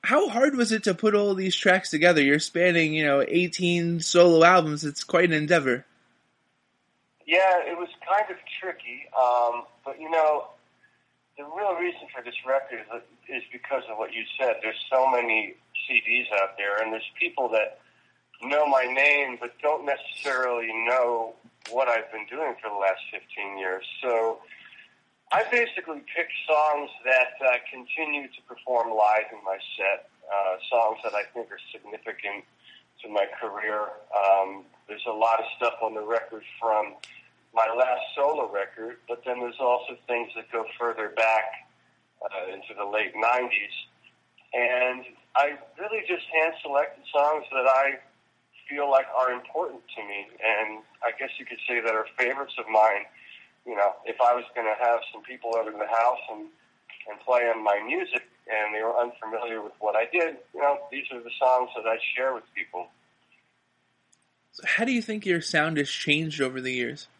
How hard was it to put all these tracks together? You're spanning, 18 solo albums. It's quite an endeavor. Yeah, it was kind of tricky, but the real reason for this record is because of what you said. There's so many CDs out there, and there's people that know my name but don't necessarily know what I've been doing for the last 15 years. So I basically picked songs that continue to perform live in my set, songs that I think are significant to my career. There's a lot of stuff on the record from my last solo record, but then there's also things that go further back into the late 90s. And I really just hand-selected songs that I feel like are important to me, and I guess you could say that are favorites of mine. If I was going to have some people over to the house and play on my music and they were unfamiliar with what I did, these are the songs that I share with people. So how do you think your sound has changed over the years?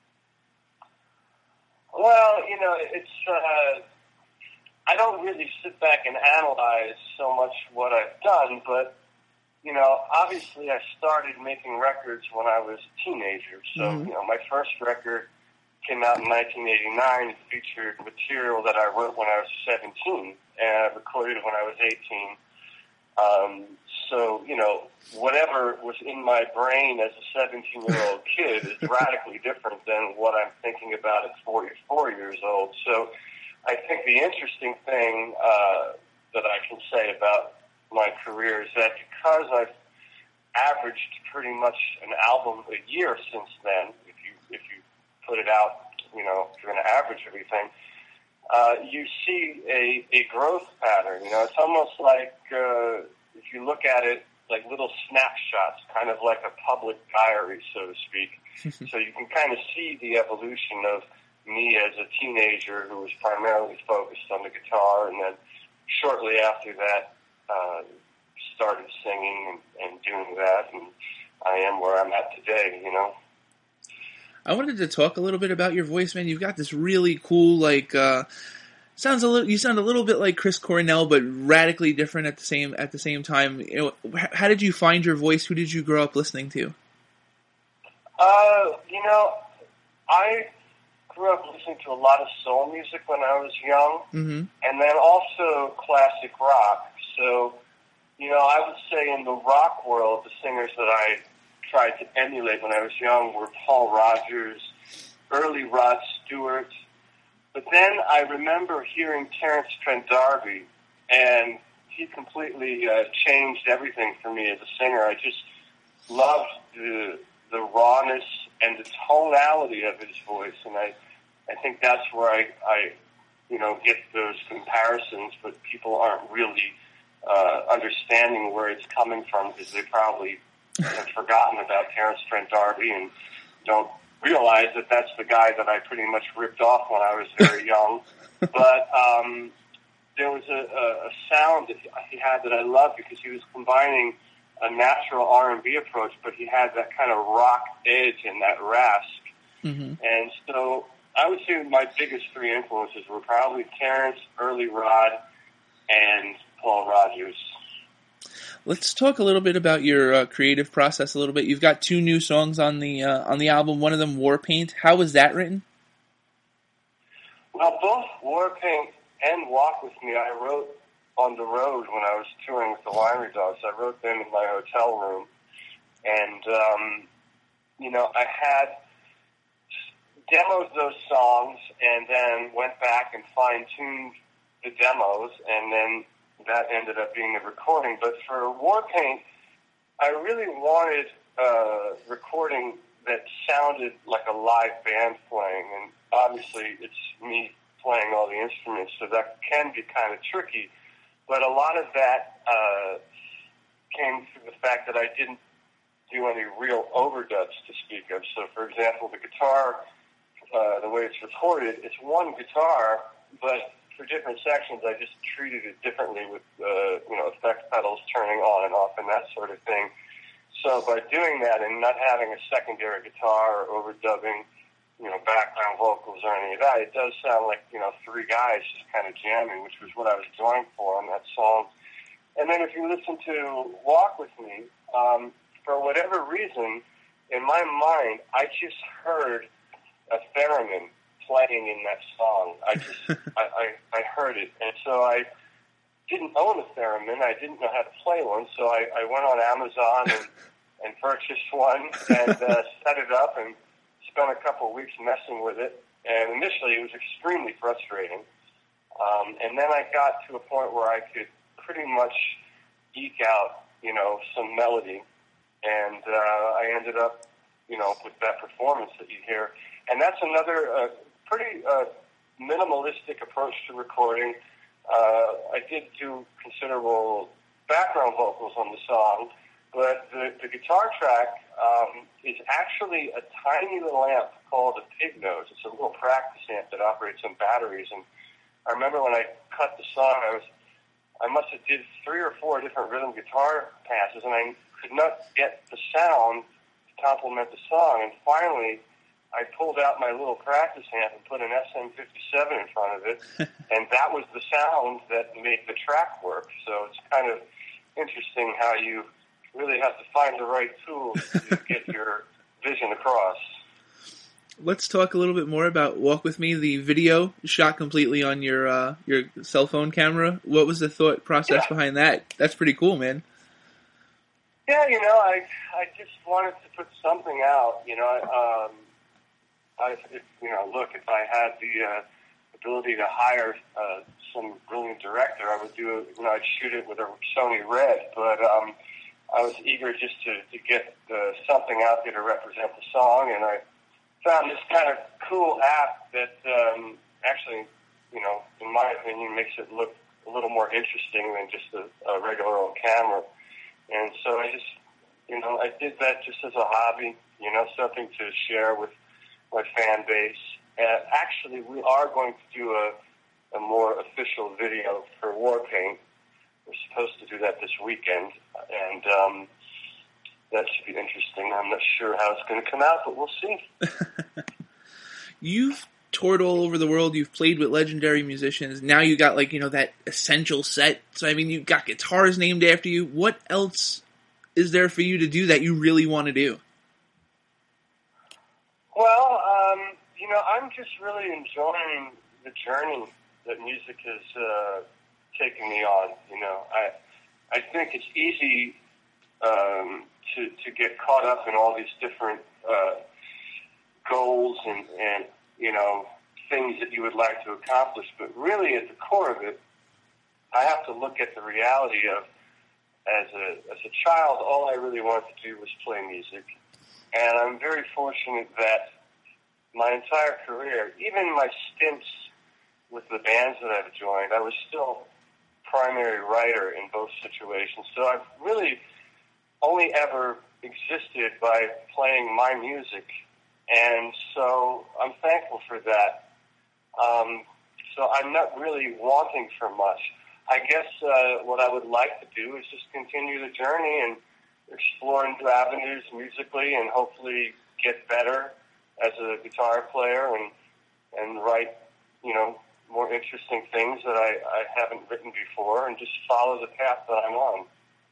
Well, it's, I don't really sit back and analyze so much what I've done, but, obviously I started making records when I was a teenager. So, my first record came out in 1989. It featured material that I wrote when I was 17 and I recorded when I was 18. So, whatever was in my brain as a 17-year-old kid is radically different than what I'm thinking about at 44 years old. So I think the interesting thing that I can say about my career is that because I've averaged pretty much an album a year since then, if you put it out, if you're going to average everything, you see a growth pattern. It's almost like, if you look at it, like little snapshots, kind of like a public diary, so to speak. So you can kind of see the evolution of me as a teenager who was primarily focused on the guitar, and then shortly after that, started singing and doing that, and I am where I'm at today, I wanted to talk a little bit about your voice, man. You've got this really cool, you sound a little bit like Chris Cornell, but radically different at the same time. How did you find your voice? Who did you grow up listening to? I grew up listening to a lot of soul music when I was young, and then also classic rock. So, I would say in the rock world, the singers that I tried to emulate when I was young were Paul Rodgers, early Rod Stewart. But then I remember hearing Terence Trent D'Arby, and he completely changed everything for me as a singer. I just loved the rawness and the tonality of his voice, and I think that's where I get those comparisons, but people aren't really understanding where it's coming from because they probably have forgotten about Terence Trent D'Arby and don't realize that that's the guy that I pretty much ripped off when I was very young. But there was a sound that he had that I loved because he was combining a natural R&B approach, but he had that kind of rock edge and that rasp. And so I would say my biggest three influences were probably Terence, early Rod, and Paul Rodgers. Let's talk a little bit about your creative process a little bit. You've got 2 new songs on the album. One of them, Warpaint. How was that written? Well, both Warpaint and Walk With Me I wrote on the road when I was touring with the Winery Dogs. I wrote them in my hotel room. And, I had demoed those songs and then went back and fine-tuned the demos, and then that ended up being a recording. But for Warpaint, I really wanted a recording that sounded like a live band playing, and obviously it's me playing all the instruments, so that can be kind of tricky. But a lot of that came through the fact that I didn't do any real overdubs to speak of. So, for example, the guitar, the way it's recorded, it's one guitar, but for different sections, I just treated it differently with, effect pedals turning on and off and that sort of thing. So by doing that and not having a secondary guitar or overdubbing, background vocals or any of that, it does sound like, 3 guys just kind of jamming, which was what I was going for on that song. And then if you listen to Walk With Me, for whatever reason, in my mind, I just heard a theremin playing in that song. I heard it. And so I didn't own a theremin. I didn't know how to play one. So I went on Amazon and purchased one and set it up and spent a couple of weeks messing with it. And initially it was extremely frustrating. And then I got to a point where I could pretty much eke out, some melody. And I ended up, with that performance that you hear. And that's another pretty minimalistic approach to recording. I did do considerable background vocals on the song, but the guitar track is actually a tiny little amp called a Pig Nose. It's a little practice amp that operates on batteries. And I remember when I cut the song, I must have did 3 or 4 different rhythm guitar passes, and I could not get the sound to complement the song. And finally, I pulled out my little practice amp and put an SM57 in front of it, and that was the sound that made the track work. So it's kind of interesting how you really have to find the right tools to get your vision across. Let's talk a little bit more about Walk With Me, the video shot completely on your cell phone camera. What was the thought process behind that? That's pretty cool, man. Yeah, I just wanted to put something out. If I had the ability to hire some brilliant director, I would do it. I'd shoot it with a Sony Red. But I was eager just to get something out there to represent the song, and I found this kind of cool app that actually, in my opinion, makes it look a little more interesting than just a regular old camera. And so I just, I did that just as a hobby, something to share with my fan base. And actually, we are going to do a more official video for Warpaint. We're supposed to do that this weekend, and that should be interesting. I'm not sure how it's going to come out, but we'll see. You've toured all over the world. You've played with legendary musicians. Now you got that essential set. So you've got guitars named after you. What else is there for you to do that you really want to do? Well, I'm just really enjoying the journey that music has taken me on. I think it's easy to get caught up in all these different goals and things that you would like to accomplish, but really at the core of it, I have to look at the reality of, as a child, all I really wanted to do was play music. And I'm very fortunate that my entire career, even my stints with the bands that I've joined, I was still primary writer in both situations. So I've really only ever existed by playing my music. And so I'm thankful for that. So I'm not really wanting for much. I guess what I would like to do is just continue the journey and explore new avenues musically and hopefully get better as a guitar player and write, more interesting things that I haven't written before and just follow the path that I'm on.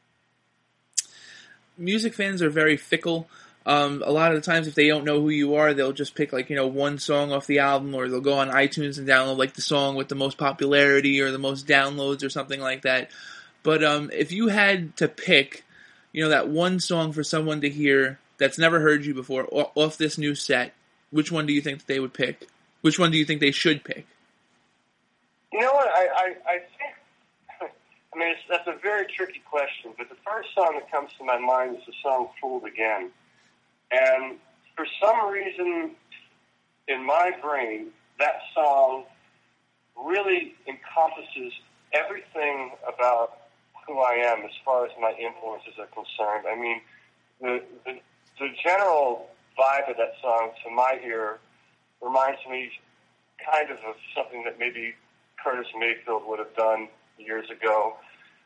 Music fans are very fickle. A lot of the times, if they don't know who you are, they'll just pick one song off the album, or they'll go on iTunes and download the song with the most popularity or the most downloads or something like that. But if you had to pick, that one song for someone to hear that's never heard you before off this new set, which one do you think that they would pick? Which one do you think they should pick? You know what? I think, that's a very tricky question, but the first song that comes to my mind is the song Fooled Again. And for some reason in my brain, that song really encompasses everything about who I am as far as my influences are concerned. The general vibe of that song, to my ear, reminds me kind of something that maybe Curtis Mayfield would have done years ago.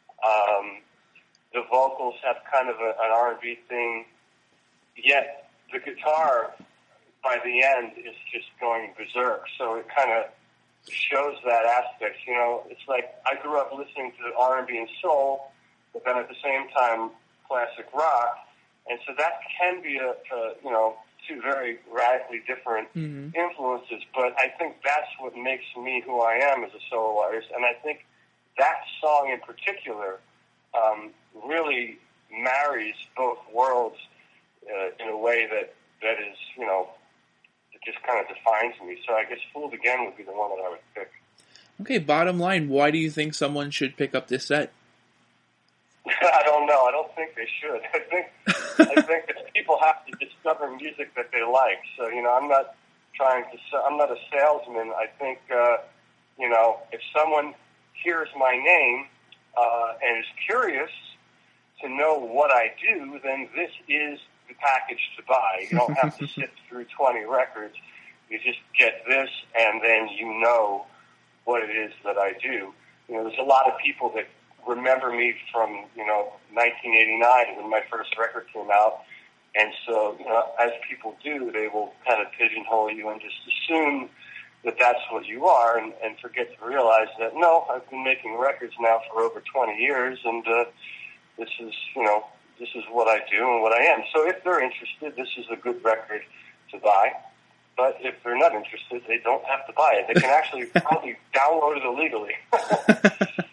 The vocals have kind of an R&B thing, yet the guitar by the end is just going berserk. So it kind of shows that aspect. It's like I grew up listening to R&B and soul, but then at the same time classic rock. And so that can be two very radically different influences, but I think that's what makes me who I am as a solo artist. And I think that song in particular really marries both worlds in a way that is, it just kind of defines me. So I guess Fooled Again would be the one that I would pick. Okay, bottom line, why do you think someone should pick up this set? I don't know. I don't think they should. I think that people have to discover music that they like. So, I'm not I'm not a salesman. I think, if someone hears my name and is curious to know what I do, then this is the package to buy. You don't have to sit through 20 records. You just get this, and then you know what it is that I do. There's a lot of people that remember me from, 1989 when my first record came out. And so, as people do, they will kind of pigeonhole you and just assume that that's what you are and forget to realize that, no, I've been making records now for over 20 years, and this is what I do and what I am. So if they're interested, this is a good record to buy. But if they're not interested, they don't have to buy it. They can actually probably download it illegally.